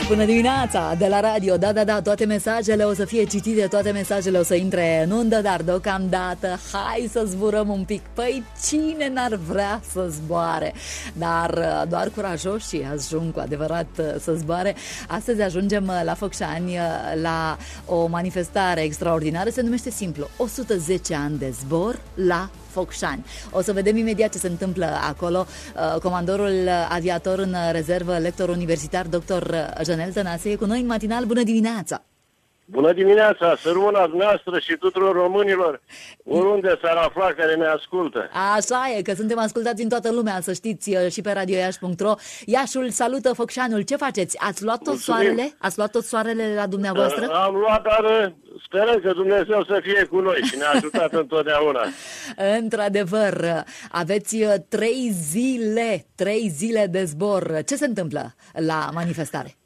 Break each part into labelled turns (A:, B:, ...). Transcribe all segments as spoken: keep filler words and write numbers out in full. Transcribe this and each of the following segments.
A: Bună dimineața de la radio, da, da, da, toate mesajele o să fie citite, toate mesajele o să intre în undă, dar deocamdată hai să zburăm un pic. Păi cine n-ar vrea să zboare? Dar doar curajoșii ajung cu adevărat să zboare. Astăzi ajungem la Focșani la o manifestare extraordinară, se numește simplu o sută zece ani de zbor la Focșani. O să vedem imediat ce se întâmplă acolo. Comandorul aviator în rezervă, lector universitar, doctor Janel Tănase, e cu noi în matinal. Bună dimineața!
B: Bună dimineața! Să rămână noastră și tuturor românilor, oriunde s-ar afla care ne ascultă.
A: Așa e, că suntem ascultați în toată lumea, să știți, și pe radio iași punct ro. Iașul salută Focșanul. Ce faceți? Ați luat tot
B: Mulțumim. soarele?
A: Ați luat tot soarele la dumneavoastră?
B: Am luat, dar sperăm că Dumnezeu să fie cu noi și ne-a ajutat întotdeauna.
A: Într-adevăr, aveți trei zile, trei zile de zbor. Ce se întâmplă la manifestare?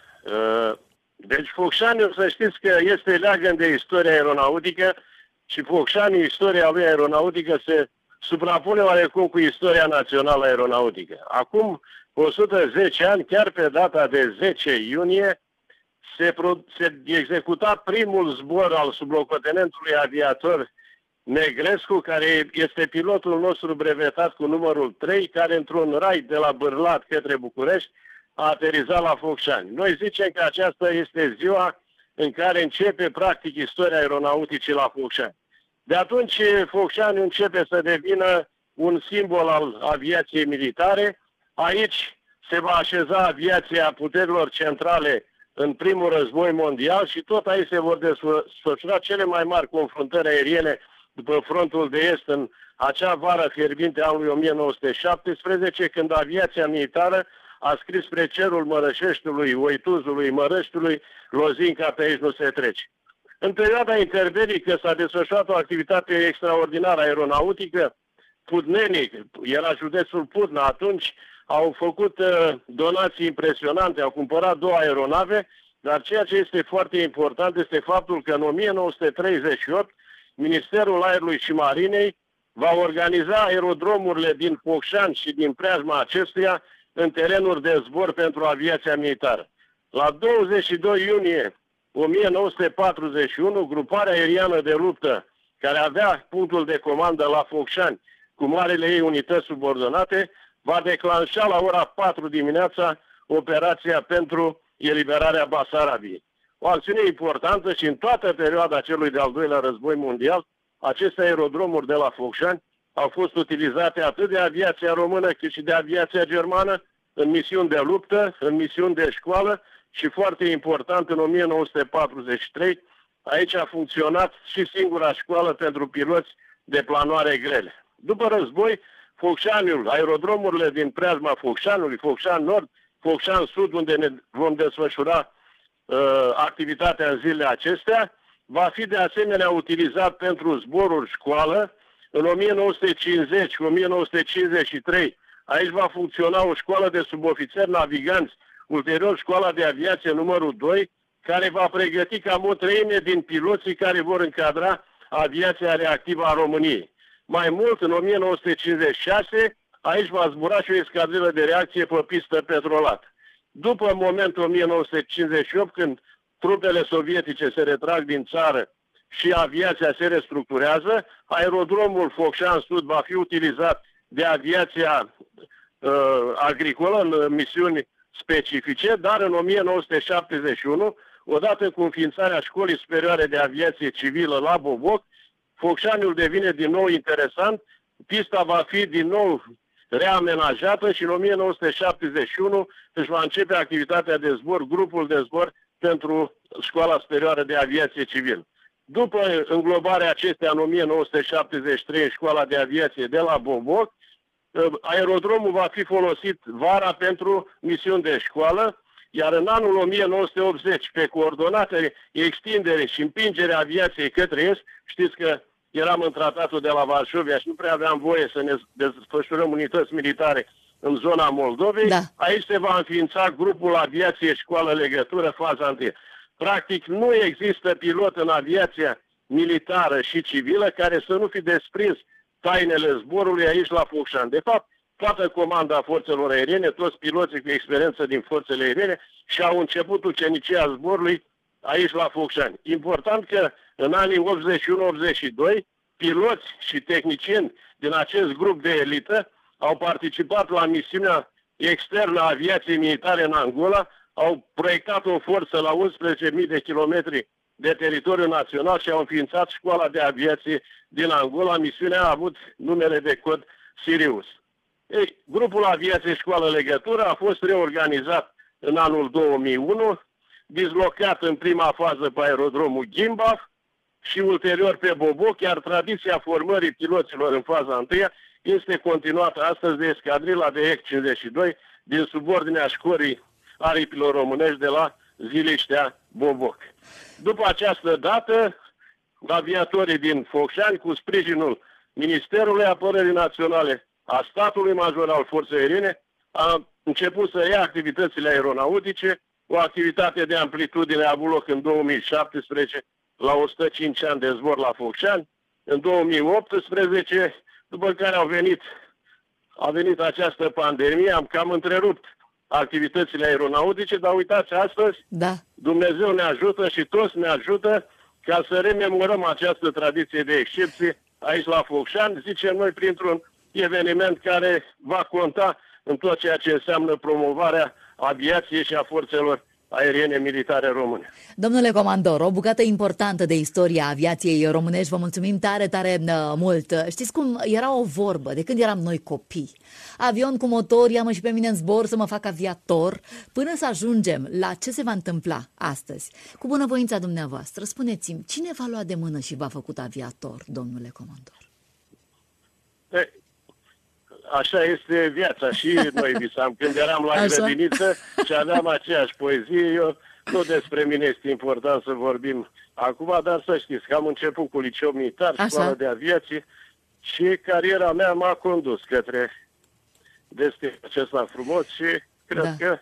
B: Uh... Deci Focșaniul, să știți că este leagăn de istoria aeronautică și Focșaniul, istoria lui aeronautică, se suprapune oarecum cu istoria națională aeronautică. Acum o sută zece ani, chiar pe data de zece iunie, se, pro- se executa primul zbor al sublocotenentului aviator Negrescu, care este pilotul nostru brevetat cu numărul trei, care într-un raid de la Bârlat către București a aterizat la Focșani. Noi zicem că aceasta este ziua în care începe practic istoria aeronauticii la Focșani. De atunci Focșani începe să devină un simbol al aviației militare. Aici se va așeza aviația puterilor centrale în primul război mondial și tot aici se vor desfășura cele mai mari confruntări aeriene după frontul de est în acea vară fierbinte a anului o mie nouă sute șaptesprezece, când aviația militară a scris spre cerul Mărășeștiului, Oituzului, Mărăștiului, Lozinca, pe aici nu se trece. În perioada interbelică s-a desfășurat o activitate extraordinară aeronautică. Putnenii, era județul Putna atunci, au făcut uh, donații impresionante, au cumpărat două aeronave, dar ceea ce este foarte important este faptul că în o mie nouă sute treizeci și opt Ministerul Aerului și Marinei va organiza aerodromurile din Focșani și din preajma acestuia în terenuri de zbor pentru aviația militară. La douăzeci și doi iunie o mie nouă sute patruzeci și unu, gruparea aeriană de luptă, care avea punctul de comandă la Focșani cu marele ei unități subordonate, va declanșa la ora patru dimineața operația pentru eliberarea Basarabiei. O acțiune importantă și în toată perioada celui de-al doilea război mondial, aceste aerodromuri de la Focșani au fost utilizate atât de aviația română cât și de aviația germană în misiuni de luptă, în misiuni de școală și, foarte important, în o mie nouă sute patruzeci și trei, aici a funcționat și singura școală pentru piloți de planoare grele. După război, Focșaniul, aerodromurile din preajma Focșanului, Focșan Nord, Focșan Sud, unde ne vom desfășura uh, activitatea în zilele acestea, va fi de asemenea utilizat pentru zboruri școală. În o mie nouă sute cincizeci - o mie nouă sute cincizeci și trei, aici va funcționa o școală de subofițeri naviganți, ulterior școala de aviație numărul doi, care va pregăti cam o treime din piloții care vor încadra aviația reactivă a României. Mai mult, în o mie nouă sute cincizeci și șase, aici va zbura și o escadrilă de reacție pe pistă petrolată. După momentul o mie nouă sute cincizeci și opt, când trupele sovietice se retrag din țară și aviația se restructurează, aerodromul Focșan Sud va fi utilizat de aviația uh, agricolă în misiuni specifice, dar în o mie nouă sute șaptezeci și unu, odată cu înființarea Școlii Superioare de Aviație Civilă la Boboc, Focșaniul devine din nou interesant, pista va fi din nou reamenajată și în o mie nouă sute șaptezeci și unu își va începe activitatea de zbor, grupul de zbor pentru Școala Superioară de Aviație Civilă. După înglobarea acestea în o mie nouă sute șaptezeci și trei în Școala de Aviație de la Boboc, aerodromul va fi folosit vara pentru misiuni de școală, iar în anul o mie nouă sute optzeci, pe coordonate, extindere și împingere aviației către est, știți că eram în tratatul de la Varșovia și nu prea aveam voie să ne desfășurăm unități militare în zona Moldovei, da. Aici se va înființa grupul Aviație Școală Legătură, faza întâi. Practic nu există pilot în aviația militară și civilă care să nu fi desprins tainele zborului aici la Focșani. De fapt, toată comanda forțelor aeriene, toți piloții cu experiență din forțele aeriene și au început ucenicia zborului aici la Focșani. Important că în anii optzeci și unu optzeci și doi, piloți și tehnicieni din acest grup de elită au participat la misiunea externă a aviației militare în Angola, au proiectat o forță la unsprezece mii de kilometri de teritoriu național și au înființat școala de aviație din Angola. Misiunea a avut numele de cod Sirius. Ei, grupul Aviație Școală Legătură a fost reorganizat în anul două mii unu, dislocat în prima fază pe aerodromul Gimbaf și ulterior pe Boboc, iar tradiția formării piloților în faza întâia este continuată astăzi de escadrila de E C cincizeci și doi din subordinea școlii aripilor românești de la Ziliștea Boboc. După această dată, aviatorii din Focșani, cu sprijinul Ministerului Apărării Naționale a statului major al Forței Aeriene, a început să ia activitățile aeronautice. O activitate de amplitudine a avut loc în două mii șaptesprezece la o sută cinci ani de zbor la Focșani, în două mii optsprezece, după care au venit, a venit această pandemie, am cam întrerupt activitățile aeronautice, dar uitați, astăzi
A: da.
B: Dumnezeu ne ajută și toți ne ajută ca să rememorăm această tradiție de excepție aici la Focșani, zicem noi, printr-un eveniment care va conta în tot ceea ce înseamnă promovarea aviației și a forțelor aeriene militare române.
A: Domnule comandor, o bucată importantă de istoria aviației românești, vă mulțumim tare, tare mult. Știți cum era o vorbă de când eram noi copii? Avion cu motor, ia-mă și pe mine în zbor să mă fac aviator, până să ajungem la ce se va întâmpla astăzi. Cu bunăvoința dumneavoastră, spuneți-mi, cine v-a luat de mână și v-a făcut aviator, domnule comandor?
B: E, așa este viața și noi visam. Când eram la grădiniță și aveam aceeași poezie, eu, nu despre mine este important să vorbim acum, dar să știți că am început cu liceu militar, școală de aviație și cariera mea m-a condus către destinul acesta frumos și cred da. că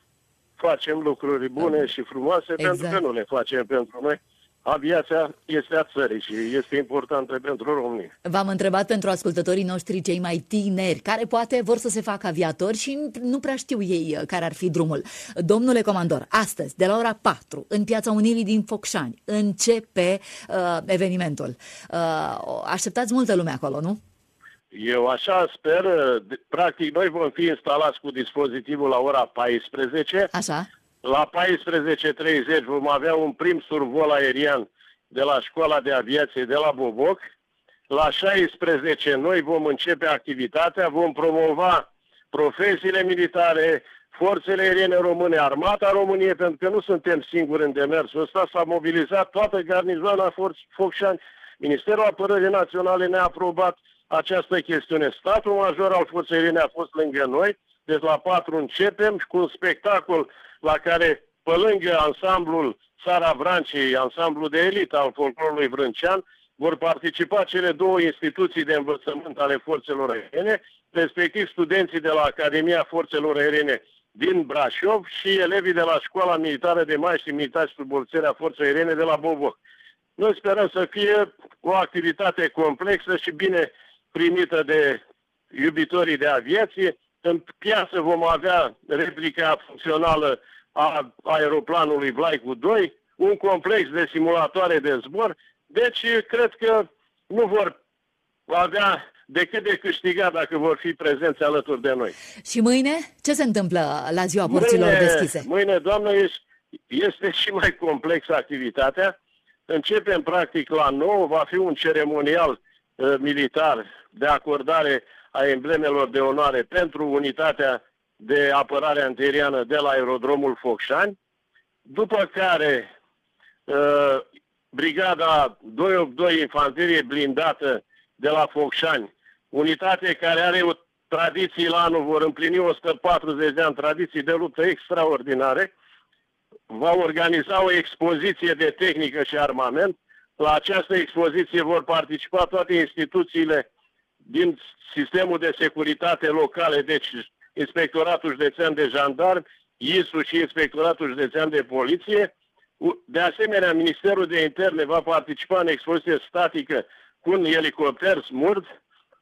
B: facem lucruri bune da. și frumoase exact. pentru că nu le facem pentru noi. Aviația este a țării și este importantă pentru România.
A: V-am întrebat pentru ascultătorii noștri cei mai tineri, care poate vor să se facă aviatori și nu prea știu ei care ar fi drumul. Domnule comandor, astăzi, de la ora patru, în Piața Unirii din Focșani, începe uh, evenimentul. Uh, așteptați multă lume acolo, nu?
B: Eu așa sper. Practic, noi vom fi instalați cu dispozitivul la ora paisprezece.
A: Așa.
B: La paisprezece treizeci vom avea un prim survol aerian de la Școala de Aviație de la Boboc. La șaisprezece noi vom începe activitatea, vom promova profesiile militare, forțele aeriene române, armata României, pentru că nu suntem singuri în demersul ăsta, s-a mobilizat toată garnizoana Focșani. Ministerul Apărării Naționale ne-a aprobat această chestiune. Statul major al Forței Aeriene a fost lângă noi, deci la patru începem și cu un spectacol la care, pe lângă ansamblul Țara Vrancii, ansamblul de elită al folclorului vrâncean, vor participa cele două instituții de învățământ ale forțelor aeriene, respectiv studenții de la Academia Forțelor Aeriene din Brașov și elevii de la Școala Militară de Maestri Militari sub ofițerea Forței Aeriene de la Boboc. Noi sperăm să fie o activitate complexă și bine primită de iubitorii de aviație. În piață vom avea replica funcțională a aeroplanului Vlaicu doi, un complex de simulatoare de zbor, deci cred că nu vor avea decât de câștigat dacă vor fi prezenți alături de noi.
A: Și mâine ce se întâmplă la ziua porților
B: mâine,
A: deschise?
B: Mâine, doamnă, este și mai complexă activitatea. Începem practic la nouă, va fi un ceremonial uh, militar de acordare a emblemelor de onoare pentru unitatea de apărare antiaeriană de la aerodromul Focșani, după care uh, brigada doi opt doi Infanterie Blindată de la Focșani, unitate care are o tradiție la anul, vor împlini o sută patruzeci de ani, tradiții de luptă extraordinare, va organiza o expoziție de tehnică și armament. La această expoziție vor participa toate instituțiile din sistemul de securitate locale, deci Inspectoratul Județean de Jandarmi, I S U și Inspectoratul Județean de Poliție. De asemenea, Ministerul de Interne va participa în expoziție statică cu un elicopter smurt.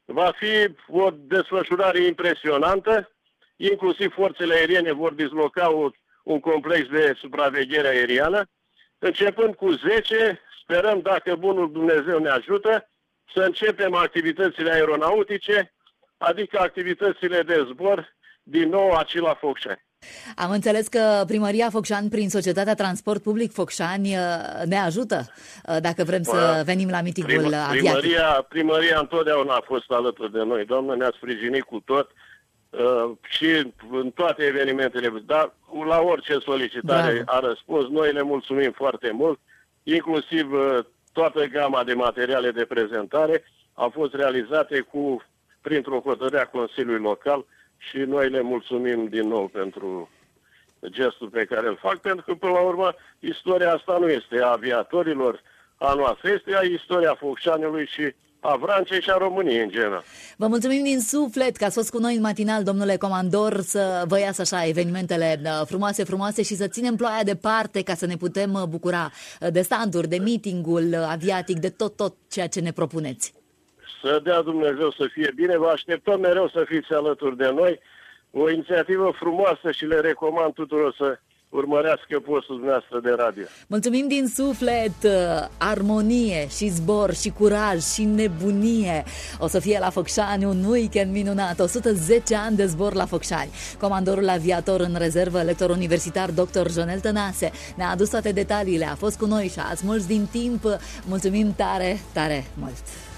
B: Va fi o desfășurare impresionantă, inclusiv forțele aeriene vor disloca o, un complex de supraveghere aeriană. Începând cu zece, sperăm, dacă bunul Dumnezeu ne ajută, să începem activitățile aeronautice, adică activitățile de zbor, din nou aici la Focșani.
A: Am înțeles că Primăria Focșani, prin Societatea Transport Public Focșani, ne ajută dacă vrem să venim la mitingul
B: Prim,
A: aviatic.
B: Primăria, primăria întotdeauna a fost alături de noi, doamnă, ne-a sprijinit cu tot uh, și în toate evenimentele, dar la orice solicitare Bravo. a răspuns. Noi le mulțumim foarte mult, inclusiv uh, toată gama de materiale de prezentare a fost realizate cu, printr-o hotărâre a Consiliului Local. Și noi le mulțumim din nou pentru gestul pe care îl fac, pentru că, până la urmă, istoria asta nu este a aviatorilor, a noastră, este a istoria Focșaniului și a Vrancei și a României în general.
A: Vă mulțumim din suflet că ați fost cu noi în matinal, domnule comandor, să vă iasă așa evenimentele frumoase, frumoase și să ținem ploaia departe ca să ne putem bucura de standuri, de meetingul aviatic, de tot, tot ceea ce ne propuneți.
B: Să dea Dumnezeu să fie bine, vă așteptăm mereu să fiți alături de noi. O inițiativă frumoasă și le recomand tuturor să urmărească postul dumneavoastră de radio.
A: Mulțumim din suflet, armonie și zbor și curaj și nebunie. O să fie la Focșani un weekend minunat, o sută zece ani de zbor la Focșani. Comandorul aviator în rezervă, lector universitar doctor Jonel Tănase, ne-a adus toate detaliile, a fost cu noi și a ați mulți din timp. Mulțumim tare, tare mult!